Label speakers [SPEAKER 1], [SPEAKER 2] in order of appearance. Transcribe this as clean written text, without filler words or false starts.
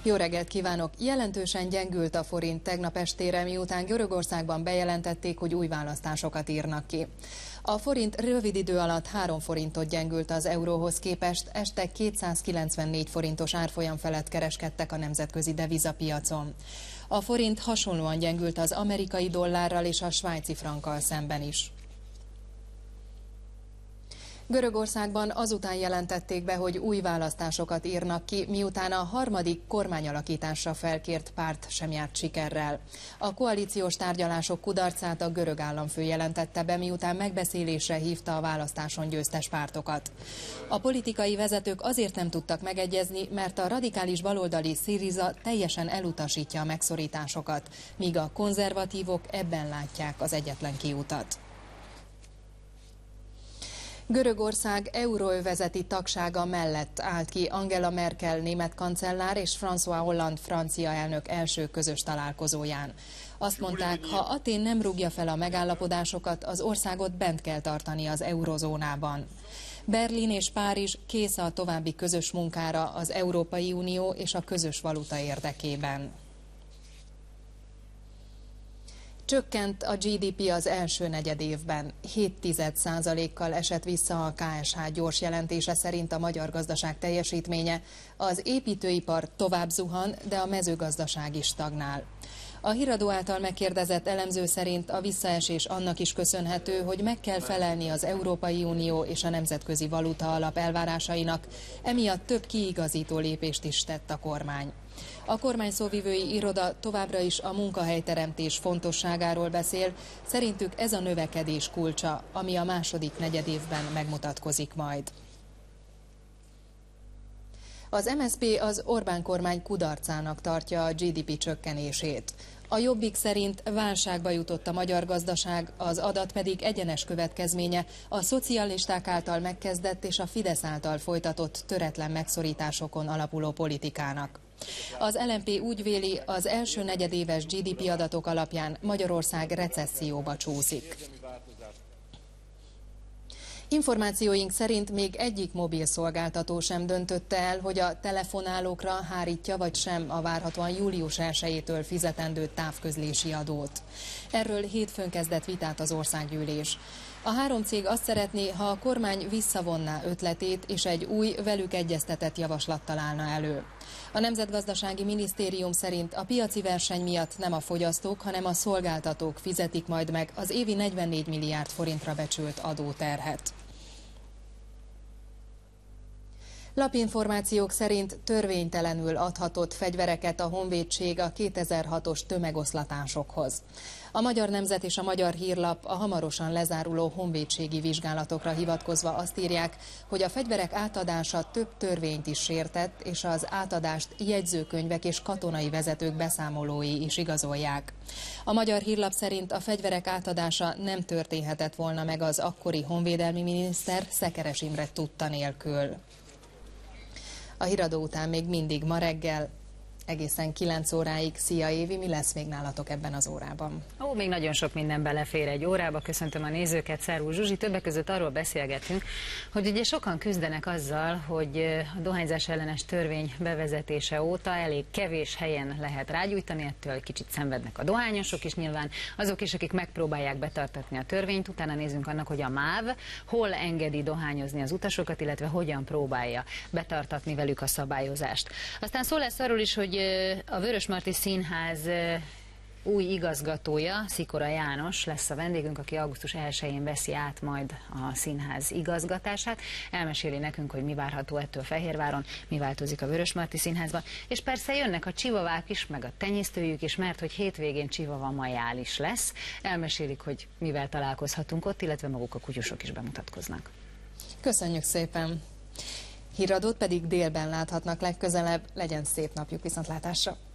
[SPEAKER 1] Jó reggelt kívánok! Jelentősen gyengült a forint tegnap estére, miután Görögországban bejelentették, hogy új választásokat írnak ki. A forint rövid idő alatt 3 forintot gyengült az euróhoz képest, este 294 forintos árfolyam felett kereskedtek a nemzetközi devizapiacon. A forint hasonlóan gyengült az amerikai dollárral és a svájci frankkal szemben is. Görögországban azután jelentették be, hogy új választásokat írnak ki, miután a harmadik kormányalakításra felkért párt sem járt sikerrel. A koalíciós tárgyalások kudarcát a görög államfő jelentette be, miután megbeszélésre hívta a választáson győztes pártokat. A politikai vezetők azért nem tudtak megegyezni, mert a radikális baloldali Syriza teljesen elutasítja a megszorításokat, míg a konzervatívok ebben látják az egyetlen kiutat. Görögország euróövezeti tagsága mellett állt ki Angela Merkel német kancellár és François Hollande francia elnök első közös találkozóján. Azt mondták, ha Atén nem rúgja fel a megállapodásokat, az országot bent kell tartani az eurozónában. Berlin és Párizs kész a további közös munkára az Európai Unió és a közös valuta érdekében. Csökkent a GDP az első negyedévben. 0,7%-kal esett vissza a KSH gyors jelentése szerint a magyar gazdaság teljesítménye. Az építőipar tovább zuhan, de a mezőgazdaság is stagnál. A Híradó által megkérdezett elemző szerint a visszaesés annak is köszönhető, hogy meg kell felelni az Európai Unió és a Nemzetközi Valuta Alap elvárásainak, emiatt több kiigazító lépést is tett a kormány. A kormány szóvivői iroda továbbra is a munkahelyteremtés fontosságáról beszél, szerintük ez a növekedés kulcsa, ami a második negyedévben megmutatkozik majd. Az MSZP az Orbán kormány kudarcának tartja a GDP csökkenését. A Jobbik szerint válságba jutott a magyar gazdaság, az adat pedig egyenes következménye a szocialisták által megkezdett és a Fidesz által folytatott töretlen megszorításokon alapuló politikának. Az LMP úgy véli, az első negyedéves GDP adatok alapján Magyarország recesszióba csúszik. Információink szerint még egyik mobil szolgáltató sem döntötte el, hogy a telefonálókra hárítja vagy sem a várhatóan július 1-től fizetendő távközlési adót. Erről hétfőn kezdett vitát az országgyűlés. A 3 cég azt szeretné, ha a kormány visszavonná ötletét és egy új, velük egyeztetett javaslattal állna elő. A Nemzetgazdasági Minisztérium szerint a piaci verseny miatt nem a fogyasztók, hanem a szolgáltatók fizetik majd meg az évi 44 milliárd forintra becsült adóterhet. Lapinformációk szerint törvénytelenül adhatott fegyvereket a honvédség a 2006-os tömegoszlatásokhoz. A Magyar Nemzet és a Magyar Hírlap a hamarosan lezáruló honvédségi vizsgálatokra hivatkozva azt írják, hogy a fegyverek átadása több törvényt is sértett, és az átadást jegyzőkönyvek és katonai vezetők beszámolói is igazolják. A Magyar Hírlap szerint a fegyverek átadása nem történhetett volna meg az akkori honvédelmi miniszter, Szekeres Imre tudta nélkül. A Híradó után még mindig ma reggel, egészen 9 óráig. Szia Évi, mi lesz még nálatok ebben az órában?
[SPEAKER 2] Még nagyon sok minden belefér egy órába. Köszöntöm a nézőket, Szervusz Zsuzsi. Többek között arról beszélgetünk, hogy ugye sokan küzdenek azzal, hogy a dohányzás ellenes törvény bevezetése óta elég kevés helyen lehet rágyújtani, ettől egy kicsit szenvednek a dohányosok is, nyilván azok is, akik megpróbálják betartatni a törvényt. Utána nézzünk annak, hogy a MÁV hol engedi dohányozni az utasokat, illetve hogyan próbálja betartatni velük a szabályozást. Aztán szó lesz arról is, hogy a Vörösmarty Színház új igazgatója, Szikora János lesz a vendégünk, aki augusztus 1-én veszi át majd a színház igazgatását. Elmeséli nekünk, hogy mi várható ettől Fehérváron, mi változik a Vörösmarty Színházban, és persze jönnek a csivavák is, meg a tenyésztőjük is, mert hogy hétvégén csivava majál is lesz. Elmesélik, hogy mivel találkozhatunk ott, illetve maguk a kutyusok is bemutatkoznak.
[SPEAKER 1] Köszönjük szépen! Híradót pedig délben láthatnak legközelebb, legyen szép napjuk, viszontlátásra!